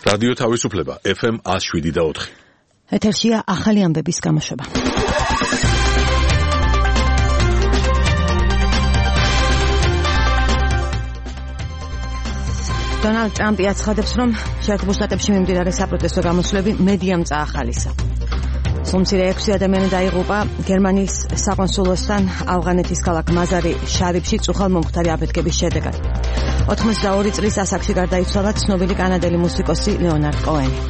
რადიო თავისუფლება FM 107.4. ეთერშია ახალი ამბების გამოშვება. დონალდ ტრამპი აცხადებს, რომ შეერთებულ შტატებში მიმდინარე საპროტესტო გამოსვლები მედიამ წაახალისა. სულ 6 ადამიანი დაიღუპა გერმანიის საკონსულოსთან ავღანეთის ქალაქ მაზარი შარიფში წუხალმომხდარი აფეთქების შედეგად. 82 წლის ასაკში გარდაიცვალა ცნობილი კანადელი მუსიკოსი ლეონარდ კოენი.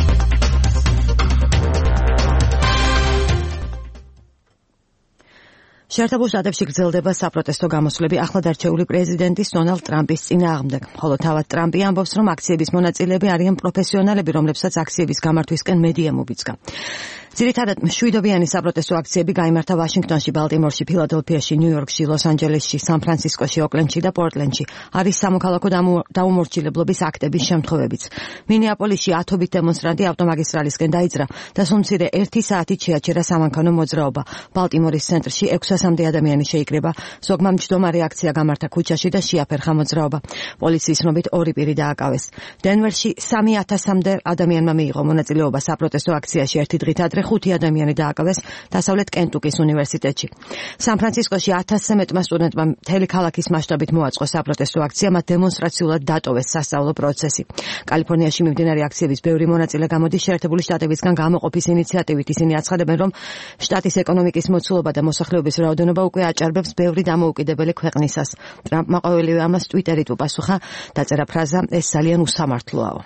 შეერთებულ შტატებში გრძელდება საპროტესტო გამოსვლები ახლად არჩეული პრეზიდენტის დონალდ ტრამპის წინააღმდეგ, ხოლო თავად ტრამპი ამბობს, რომ აქციების მონაწილეები არიან პროფესიონალები, რომლებსაც აქციების გამართვისკენ მედია მობიძგა. ძირითადად მშვიდობიანი საპროტესტო აქციები გაიმართა ვაშინგტონში, ბალტიმორში, ფილადელფიაში, ნიუ-იორკში, ლოს-ანჯელესში, სან-ფრანცისკოში, ოკლენდში და პორტლენდში. არის სამოქალაქო დაუმორჩილებლობის აქტების შემთხვევებიც. მინეაპოლისში ათობით დემონსტრანტი ავტომაგისტრალისკენ დაიძრა და სულ 1 საათით შეაჩერა სამანქანო მოძრაობა. ბალტიმორის ცენტრში 600-მდე ადამიანი შეიკრიბა, ზოგმა მჯდომარე აქცია გამართა ქუჩაში და შეაფერხა მოძრაობა. პოლიციის ცნობით 2 პირი დააკავეს. დენვერში 3000-მდე ადამიანმა მიიღო მონაწილეობა საპროტესტო აქციაში, ერთი დღით ადრე 5 ადამიანი დააკავეს დასავლეთ კენტუკის უნივერსიტეტში. სან-ფრანცისკოში 1000-ზე მეტმა სტუდენტმა მთელი ქალაქის მასშტაბით მოაწყო საპროტესტო აქცია, მათ დემონსტრაციულად დატოვეს სასწავლო პროცესი. კალიფორნიაში მიმდინარე აქციების ბევრი მონაწილე გამოდის შეერთებული შტატებისგან გამოყოფის ინიციატივით. ისინი აცხადებენ, რომ შტატის ეკონომიკის მოცულობა და მოსახლეობის რაოდენობა უკვე აჭარბებს ბევრი დამოუკიდებელი ქვეყნისას. ტრამპმა ყოველივე ამას ტვიტერით უპასუხა, დაწერა ფრაზა ეს ძალიან უსამართლოა.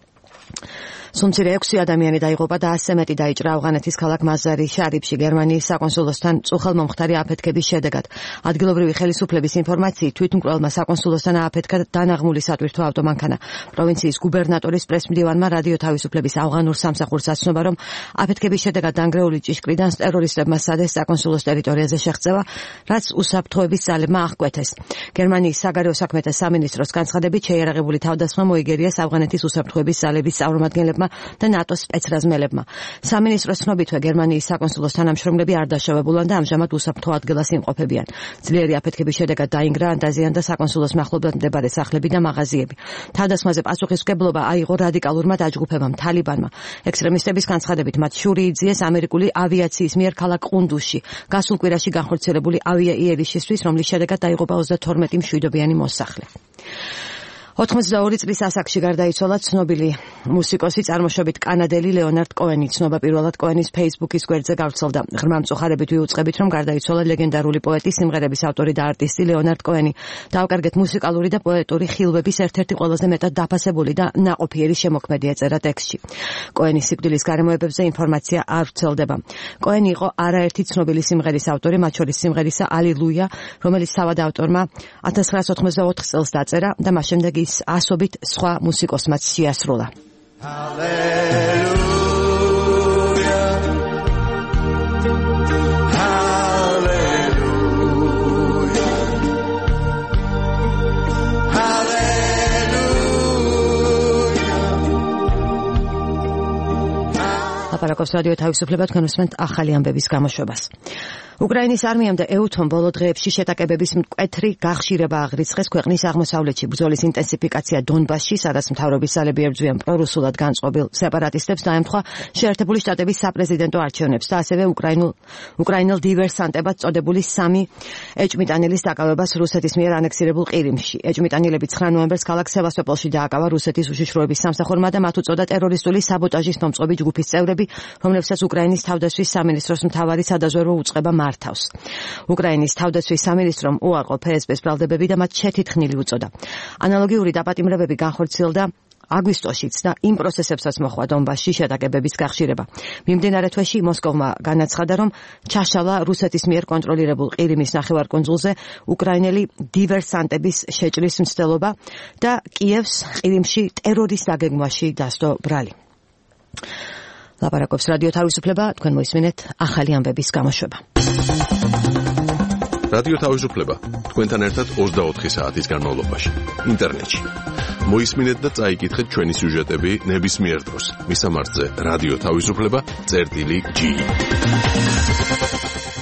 სულ 6 ადამიანი დაიღუპა და 100-ზე მეტი დაიჭრა ავღანეთის ქალაქ მაზარი შარიფში გერმანიის საკონსულოსთან წუხალმომხდარი აფეთქების შედეგად. ადგილობრივი ხელისუფლების ინფორმაციით თვითმკვლელმა საკონსულოსთან ააფეთქა დანაღმული სატვირთო ავტომანქანა. პროვინციის გუბერნატორის პრესმდივანმა რადიო თავისუფლების ავღანურ სამსახურს აცნობა, რომ აფეთქების შედეგად დანგრეული ჭიშკრიდან ტერორისტებმა სადეს საკონსულოს ტერიტორიაზე შეღწევა, რაც უსაფრთხოების ძალებმა აღკვეთეს. გერმანიის საგარეო საქმეთა სამინისტროს განცხადებით შეიარაღებული თავდასხმა მოიგერიეს ავღანეთის უსაფრთხოების ძალების წარმომადგენლებმა და ნატოს სპეცრაზმელებმა. სამინისტროს ცნობითვე გერმანიის საკონსულოს თანამშრომლები არ დაშავებულან და ამჟამად უსაფრთხო ადგილას იმყოფებიან. ძლიერი აფეთქების შედეგად დაინგრა ან დაზიანდა საკონსულოს მახლობლად მდებარე სახლები და მაღაზიები. თავდასხმაზე პასუხისმგებლობა აიღო რადიკალურმა დაჯგუფებამ თალიბანმა. ექსტრემისტების განცხადებით მათ შური იძიეს ამერიკული ავიაციის მიერ ქალაქ ყუნდუსში გასულ კვირაში განხორციელებული ავიაიერიშისთვის, რომლის შედეგად დაიღუპა 32 მშვიდობიანი მოსახლე. 82 წლის ასაკში გარდაიცვალა ცნობილი მუსიკოსი, წარმოშობით კანადელი ლეონარდ კოენი. ცნობა პირველად კოენის Facebook-ის გვერდზე გავრცელდა. ღრმა მწუხარებით ვიუწყებით, რომ გარდაიცვალა ლეგენდარული პოეტი, სიმღერების ავტორი და არტისტი ლეონარდ კოენი. დავკარგეთ მუსიკალური და პოეტური ხილვების ერთ-ერთი ყველაზე მეტად დაფასებული და ნაყოფიერი შემოქმედი ეწერა ტექსტში. კოენის სიკვდილის გარემოებებზე ინფორმაცია არ ვრცელდება. კოენი იყო არაერთი ცნობილი სიმღერის ავტორი, მათ შორის სიმღერისა ალილუია, რომელიც თავად ავტორმა 1984 წელს დაწერა და მას შემდეგ ასობით სხვა მუსიკოსმაც შეასრულა. ლაპარაკობს რადიო თავისუფლება, თქვენ უსმენთ ახალი ამბების გამოშვებას. უკრაინის არმიამ და EUTOM ბოლო დღეებში შეტაკებების მკვეთრი გახშირება აღრიცხეს ქვეყნის აღმოსავლეთში. ბრძოლის ინტენსიფიკაცია დონბასში, სადაც მთავრობის ძალები ებრძვიან პრორუსულად განწყობილ სეპარატისტებს, დაემთხვა შეერთებული შტატების საპრეზიდენტო არჩევნებს და ასევე უკრაინელ დივერსანტებად წოდებული 3 ეჭმიტანილის დაკავებას რუსეთის მიერ ანექსირებულ ყირიმში. ეჭმიტანილები 9 ნოემბერს ქალაქ სევასტოპოლში დააკავა რუსეთის უშიშროების სამსახურმა და მათ უწოდა ტერორისტული საბოტაჟის მომწყობი ჯგუფის წევრები, რომლებსაც უკრაინის თავდაცვის სამინისტროს მთავარი სადაზვერვო უწყება მართავს. უკრაინის თავდაცვის სამინისტრომ უარყო ფსბ-ს ბრალდებები და მათ შეთითხნილი უწოდა. ანალოგიური დაპატიმრებები განხორციელდა აგვისტოშიც და იმ პროცესებსაც მოხდა დონბასში შეტაკებების გახშირება. მიმდინარე თვეში მოსკოვმა განაცხადა, რომ ჩაშალა რუსეთის მიერ კონტროლირებულ ყირიმის ნახევარკუნძულზე უკრაინელი დივერსანტების შეჭრის მცდელობა და კიევს ყირიმში ტერორის დაგეგმვაში დასდო ბრალი. ლაპარაკობს რადიო თავისუფლება, თქვენ მოისმინეთ ახალი ამბების გამოშვება. რადიო თავისუფლება, თქვენთან ერთად 24 საათის განმავლობაში, ინტერნეტში. მოისმინეთ და წაიკითხეთ ჩვენი სიუჟეტები ნებისმიერ დროს. მისამართზე რადიო თავისუფლება.gi